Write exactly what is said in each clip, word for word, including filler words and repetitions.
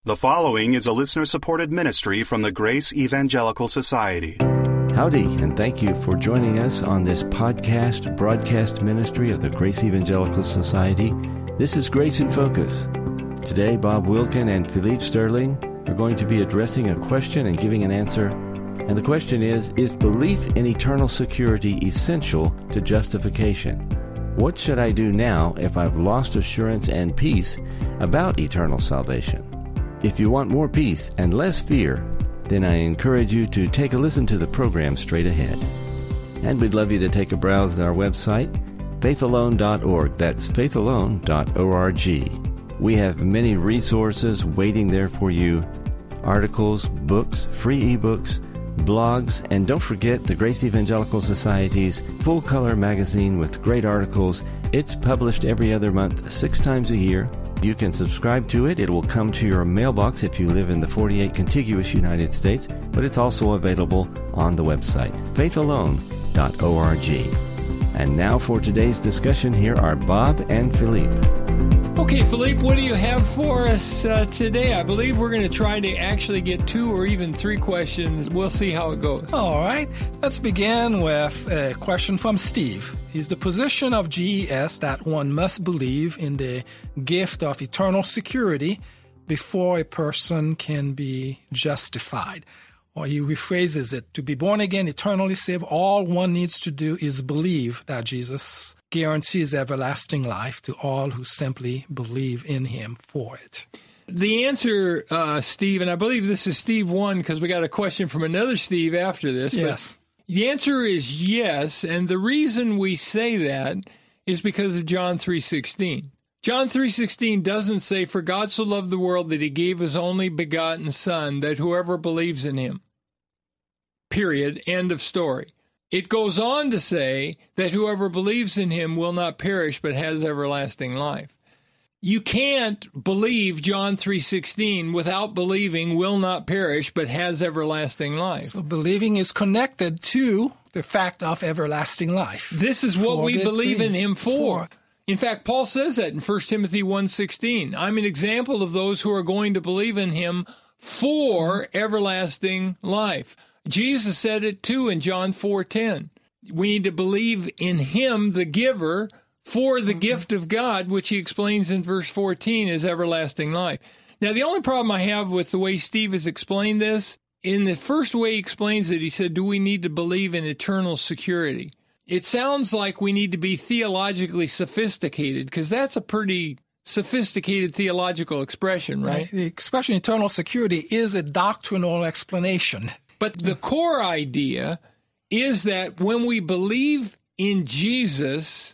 The following is a listener-supported ministry from the Grace Evangelical Society. Howdy, and thank you for joining us on this podcast, broadcast ministry of the Grace Evangelical Society. This is Grace in Focus. Today, Bob Wilkin and Philippe Sterling are going to be addressing a question and giving an answer. And the question is, is belief in eternal security essential to justification? What should I do now if I've lost assurance and peace about eternal salvation? If you want more peace and less fear, then I encourage you to take a listen to the program straight ahead. And we'd love you to take a browse at our website, faith alone dot org. That's faith alone dot org. We have many resources waiting there for you. Articles, books, free ebooks, blogs, and don't forget the Grace Evangelical Society's full-color magazine with great articles. It's published every other month, six times a year. You can subscribe to it. It will come to your mailbox if you live in the forty-eight contiguous United States, but it's also available on the website, faith alone dot org. And now for today's discussion, here are Bob and Philippe. Okay, Philippe, what do you have for us uh, today? I believe we're going to try to actually get two or even three questions. We'll see how it goes. All right. Let's begin with a question from Steve. Is the position of G E S that one must believe in the gift of eternal security before a person can be justified? Or he rephrases it, to be born again, eternally saved, all one needs to do is believe that Jesus guarantees everlasting life to all who simply believe in him for it. The answer, uh, Steve, and I believe this is Steve one because we got a question from another Steve after this. Yes. But the answer is yes, and the reason we say that is because of John three sixteen. John three sixteen doesn't say, "For God so loved the world that he gave his only begotten Son, that whoever believes in him." Period. End of story. It goes on to say that whoever believes in him will not perish but has everlasting life. You can't believe John three sixteen without believing will not perish but has everlasting life. So believing is connected to the fact of everlasting life. This is what For we believe in him for. for. In fact, Paul says that in First Timothy one sixteen. I'm an example of those who are going to believe in him for everlasting life. Jesus said it too in John four ten. We need to believe in him, the giver, for the mm-hmm. gift of God, which he explains in verse fourteen is everlasting life. Now, the only problem I have with the way Steve has explained this, in the first way he explains it, he said, do we need to believe in eternal security? It sounds like we need to be theologically sophisticated, because that's a pretty sophisticated theological expression, right? right? The expression eternal security is a doctrinal explanation. But the core idea is that when we believe in Jesus,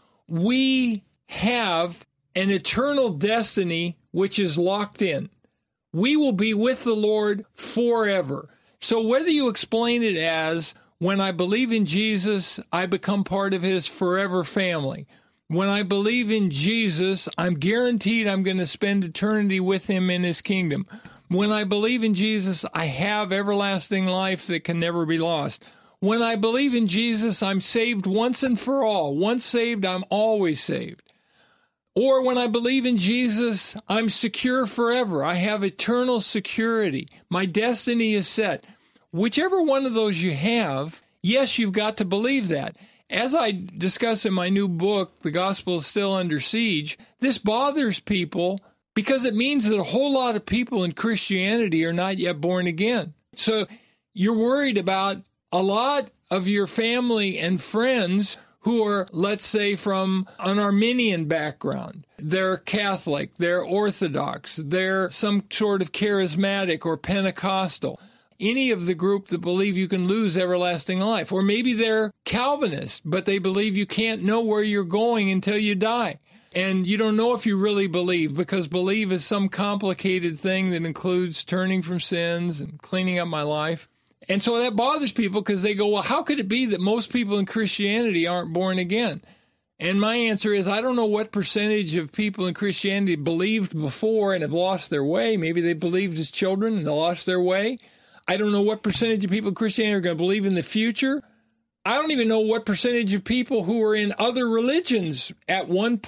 we have an eternal destiny which is locked in. We will be with the Lord forever. So whether you explain it as, when I believe in Jesus, I become part of his forever family. When I believe in Jesus, I'm guaranteed I'm going to spend eternity with him in his kingdom. When I believe in Jesus, I have everlasting life that can never be lost. When I believe in Jesus, I'm saved once and for all. Once saved, I'm always saved. Or when I believe in Jesus, I'm secure forever. I have eternal security. My destiny is set. Whichever one of those you have, yes, you've got to believe that. As I discuss in my new book, The Gospel is Still Under Siege, this bothers people because it means that a whole lot of people in Christianity are not yet born again. So you're worried about a lot of your family and friends who are, let's say, from an Arminian background. They're Catholic, they're Orthodox, they're some sort of charismatic or Pentecostal. Any of the group that believe you can lose everlasting life. Or maybe they're Calvinist, but they believe you can't know where you're going until you die. And you don't know if you really believe, because believe is some complicated thing that includes turning from sins and cleaning up my life. And so that bothers people because they go, well, how could it be that most people in Christianity aren't born again? And my answer is, I don't know what percentage of people in Christianity believed before and have lost their way. Maybe they believed as children and they lost their way. I don't know what percentage of people in Christianity are going to believe in the future. I don't even know what percentage of people who are in other religions at one point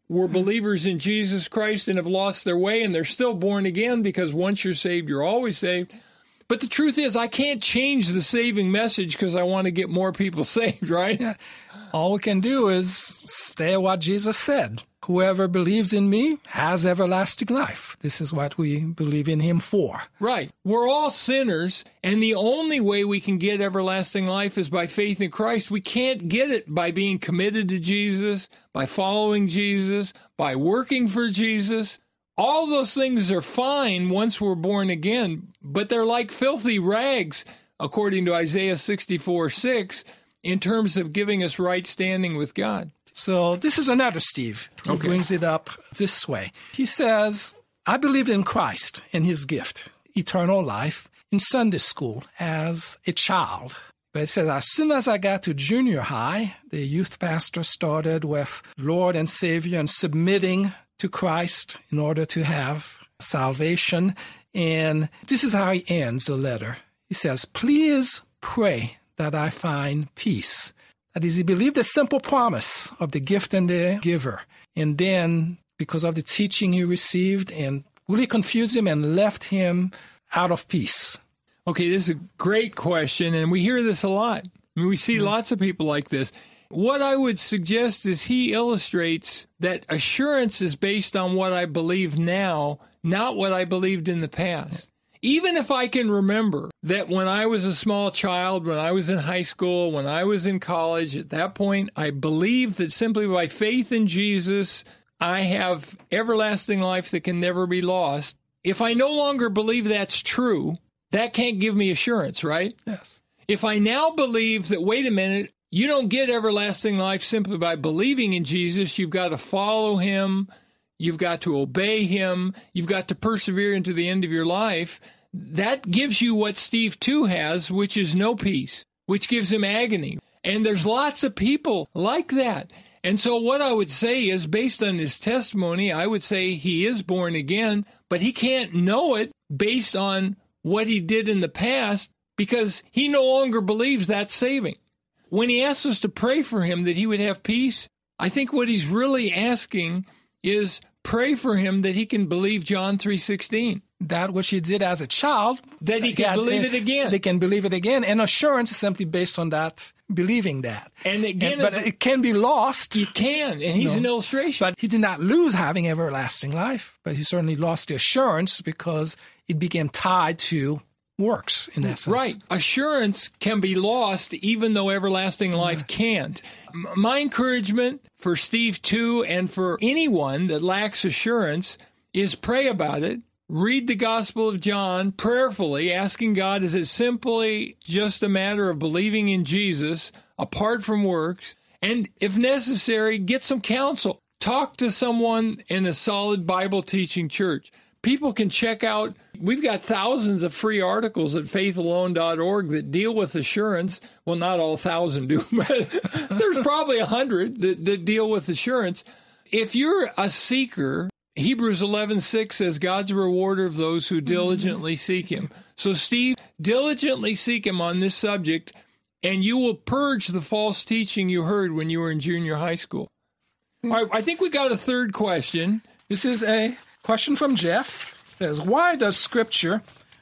were believers in Jesus Christ and have lost their way, and they're still born again, because once you're saved, you're always saved. But the truth is, I can't change the saving message because I want to get more people saved, right? Yeah. All we can do is stay what Jesus said. Whoever believes in me has everlasting life. This is what we believe in him for. Right. We're all sinners, and the only way we can get everlasting life is by faith in Christ. We can't get it by being committed to Jesus, by following Jesus, by working for Jesus. All those things are fine once we're born again, but they're like filthy rags, according to Isaiah sixty-four six, in terms of giving us right standing with God. So this is another Steve. He Okay. brings it up this way. He says, I believed in Christ and his gift, eternal life, in Sunday school as a child. But it says, as soon as I got to junior high, the youth pastor started with Lord and Savior and submitting to Christ in order to have salvation. And this is how he ends the letter. He says, please pray that I find peace. That is, he believed the simple promise of the gift and the giver. And then, because of the teaching he received, and really confused him and left him out of peace. Okay, this is a great question, and we hear this a lot. I mean, we see mm-hmm. lots of people like this. What I would suggest is he illustrates that assurance is based on what I believe now, not what I believed in the past. Even if I can remember that when I was a small child, when I was in high school, when I was in college, at that point, I believed that simply by faith in Jesus, I have everlasting life that can never be lost. If I no longer believe that's true, that can't give me assurance, right? Yes. If I now believe that, wait a minute, you don't get everlasting life simply by believing in Jesus, you've got to follow him, you've got to obey him, you've got to persevere into the end of your life, that gives you what Steve two has, which is no peace, which gives him agony. And there's lots of people like that. And so what I would say is, based on his testimony, I would say he is born again, but he can't know it based on what he did in the past, because he no longer believes that's saving. When he asks us to pray for him that he would have peace, I think what he's really asking is pray for him that he can believe John three sixteen. That which he did as a child, that he can God, believe it again. They can believe it again. And assurance is simply based on that, believing that. And again, and, but it can be lost. It can, and he's no, an illustration. But he did not lose having everlasting life, but he certainly lost the assurance because it became tied to works, in essence. Right. Assurance can be lost even though everlasting life can't. My encouragement for Steve two and for anyone that lacks assurance is pray about it. Read the Gospel of John prayerfully, asking God, is it simply just a matter of believing in Jesus apart from works? And if necessary, get some counsel. Talk to someone in a solid Bible teaching church. People can check out, we've got thousands of free articles at faith alone dot org that deal with assurance. Well, not all thousand do, but there's probably a hundred that, that deal with assurance. If you're a seeker, Hebrews eleven six says, God's a rewarder of those who diligently seek him. So, Steve, diligently seek him on this subject, and you will purge the false teaching you heard when you were in junior high school. All right, I think we got a third question. This is a question from Jeff. It says, why does Scripture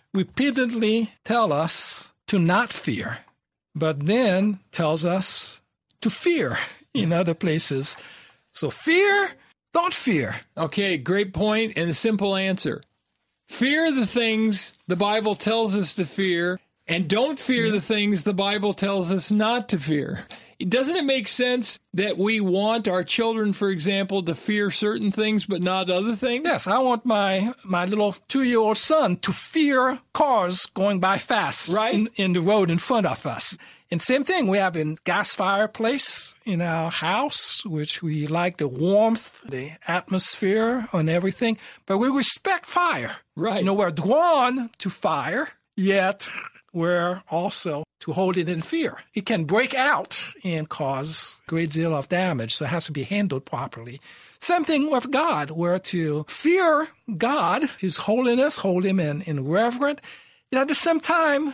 repeatedly tell us to not fear, but then tells us to fear in other places? So fear, don't fear. Okay, great point and a simple answer. Fear the things the Bible tells us to fear, and don't fear the things the Bible tells us not to fear. Doesn't it make sense that we want our children, for example, to fear certain things but not other things? Yes, I want my my little two-year-old son to fear cars going by fast right. in, in the road in front of us. And same thing, we have a gas fireplace in our house, which we like the warmth, the atmosphere and everything, but we respect fire. Right. You know, we're drawn to fire, yet we're also to hold it in fear. It can break out and cause a great deal of damage, so it has to be handled properly. Same thing with God. We're to fear God, his holiness, hold him in, in reverence, and at the same time,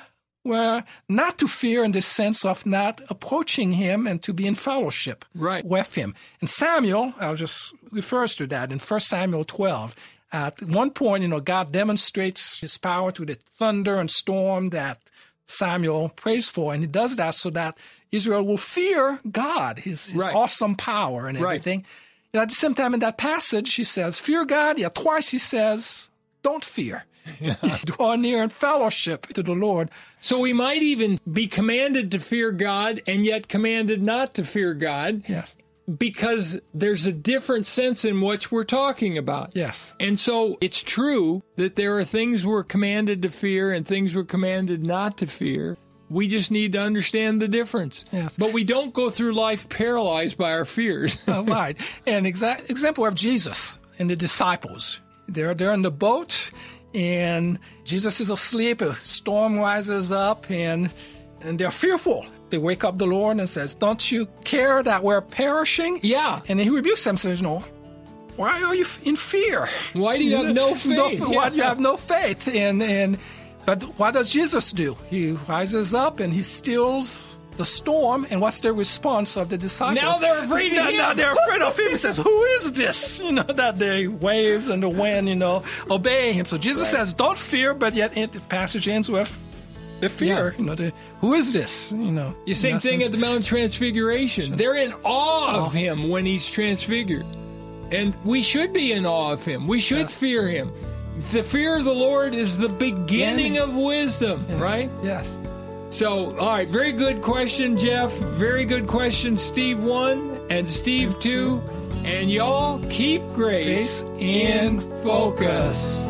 were not to fear in the sense of not approaching him and to be in fellowship right. with him. And Samuel, I'll just refer to that in First Samuel twelve. At one point, you know, God demonstrates his power through the thunder and storm that Samuel prays for, and he does that so that Israel will fear God, his, his right. awesome power and everything. Right. And at the same time in that passage, he says, fear God. Yeah, twice he says, don't fear. Yeah. Draw near in fellowship to the Lord. So we might even be commanded to fear God and yet commanded not to fear God. Yes. Because there's a different sense in which we're talking about. Yes. And so it's true that there are things we're commanded to fear and things we're commanded not to fear. We just need to understand the difference. Yes. But we don't go through life paralyzed by our fears. uh, right. An exact example of Jesus and the disciples. They're, they're in the boat, and Jesus is asleep. A storm rises up, and and they're fearful. They wake up the Lord and says, don't you care that we're perishing? Yeah. And then he rebukes them and says, no, why are you in fear? Why do you have no faith? No, yeah. Why do you have no faith? And, and But what does Jesus do? He rises up and he stills the storm. And what's the response of the disciples? Now they're afraid of now, him. Now they're afraid of him. He says, who is this? You know, that the waves and the wind, you know, obey him. So Jesus right. says, don't fear, but yet the passage ends with, the fear, yeah. you know, the, who is this? You know, the same thing at the Mount Transfiguration. They're in awe oh. of him when he's transfigured. And we should be in awe of him. We should yes. fear him. The fear of the Lord is the beginning yeah. of wisdom, yes. right? Yes. So, all right, very good question, Jeff. Very good question, Steve one and Steve two. And y'all keep grace, grace in focus.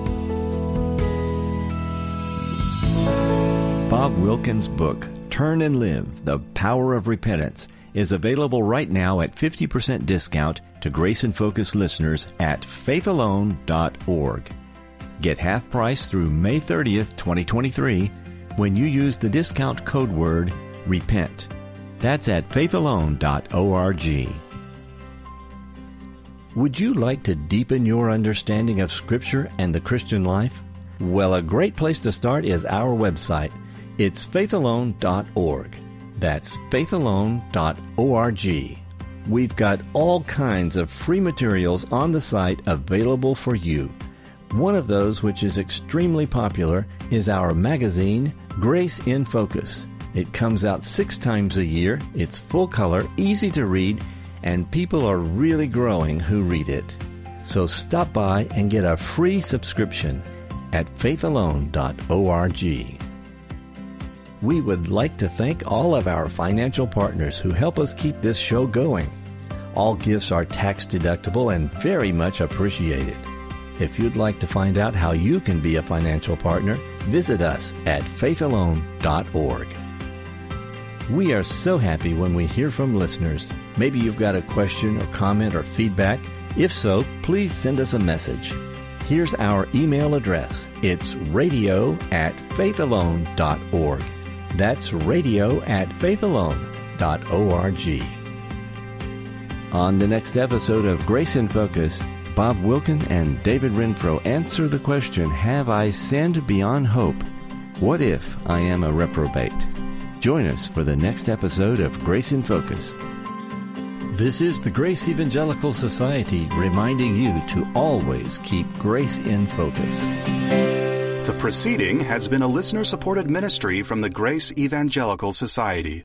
Bob Wilkins' book, Turn and Live, The Power of Repentance, is available right now at fifty percent discount to Grace and Focus listeners at faith alone dot org. Get half price through May thirtieth, twenty twenty-three when you use the discount code word REPENT. That's at faith alone dot org. Would you like to deepen your understanding of Scripture and the Christian life? Well, a great place to start is our website. It's faith alone dot org. That's faith alone dot org. We've got all kinds of free materials on the site available for you. One of those, which is extremely popular, is our magazine, Grace in Focus. It comes out six times a year. It's full color, easy to read, and people are really growing who read it. So stop by and get a free subscription at faith alone dot org. We would like to thank all of our financial partners who help us keep this show going. All gifts are tax deductible and very much appreciated. If you'd like to find out how you can be a financial partner, visit us at faith alone dot org. We are so happy when we hear from listeners. Maybe you've got a question or comment or feedback. If so, please send us a message. Here's our email address. It's radio at faith alone dot org. That's radio at faith alone dot org. On the next episode of Grace in Focus, Bob Wilkin and David Renfro answer the question, have I sinned beyond hope? What if I am a reprobate? Join us for the next episode of Grace in Focus. This is the Grace Evangelical Society reminding you to always keep grace in focus. The proceeding has been a listener-supported ministry from the Grace Evangelical Society.